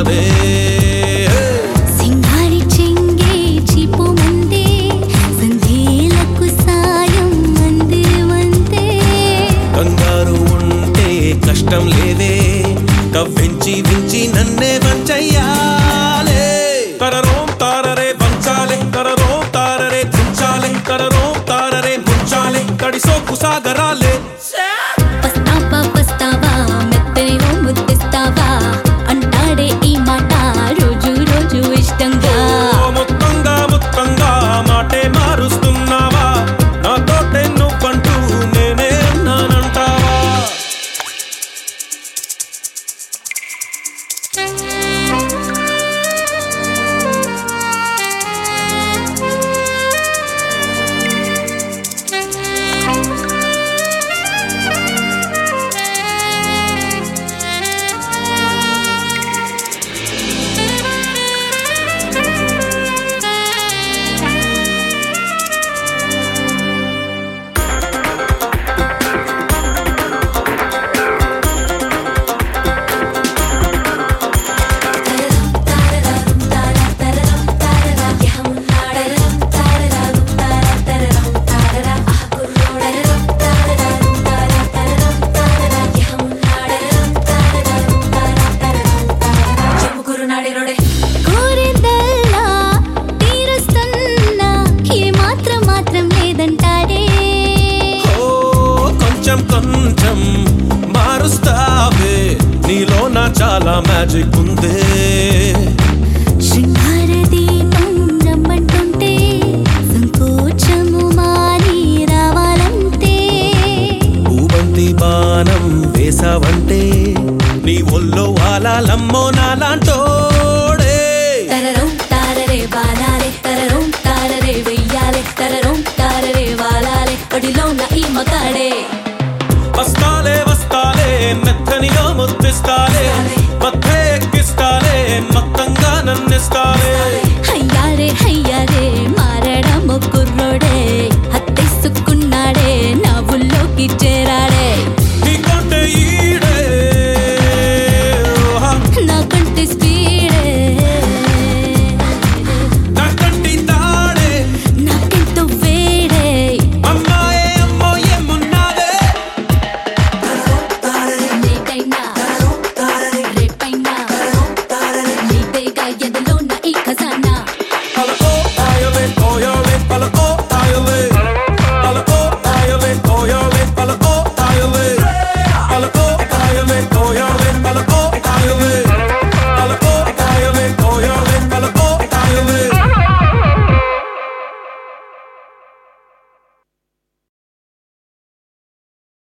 ముందే సింగారి చెంగే చీపు మందే సందేలకు సాయం మందే వందే కంగారు ఉంటే కష్టం లేదే కవ్వించి వించి నన్నే వంచయ్యాలే తరరోం తారరే వంచాలే తరరోం తారరే తుంచాలే తరరోం తారరే ముంచాలే తడిసోకు సాగరాలే పస్తావా పస్తావా మెత్తనివో ముద్దిస్తావా అంటాడే ఈ మాట రోజు రోజు ఇష్టంగా మొత్తంగా మొత్తంగా మాటే మారుస్తున్నావా నాతోటే నువ్వంటూ నేనే అన్నానంటావా కోరిదల్లా తీరుస్తున్నా ఏ మాత్రం మాత్రం లేదంటాడే ఓ కొంచెం కొంచెం మారుస్తావే నీలో నా చాలా మ్యాజిక్ ఉందే శృంగార దీపం రమ్మంటుంటే సంకోచము మారి రావాలంటే భూబంతి బాణం వేసావంటే నీ ఒళ్ళో వాలాలమ్మో నాలాంటో